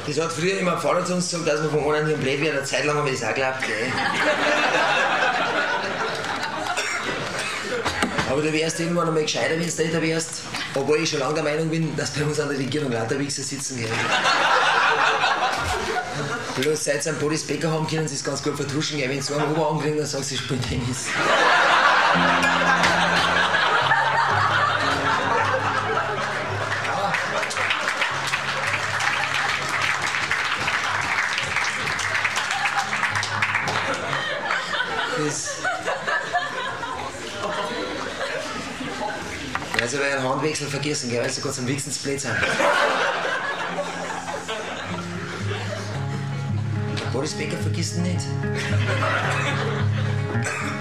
Das hat früher immer ein Vater zu uns gesagt, dass wir von einem hier blöd werden. Eine Zeit lang habe ich das auch geglaubt, gell. Aber du wärst irgendwann einmal gescheiter, wenn du älter wärst. Obwohl ich schon lange der Meinung bin, dass bei uns an der Regierung lauter Wichser sitzen, gell. Bloß seit sie einen Boris Becker haben, können sie es ganz gut vertuschen, gell. Wenn sie einen Oberarm kriegen, dann sagst du, sie spielen Tennis. Also bei einem Handwechsel vergessen, gell, weil sie gerade zum Wichsen zu blöd sind. Boris Becker vergisst ihn nicht.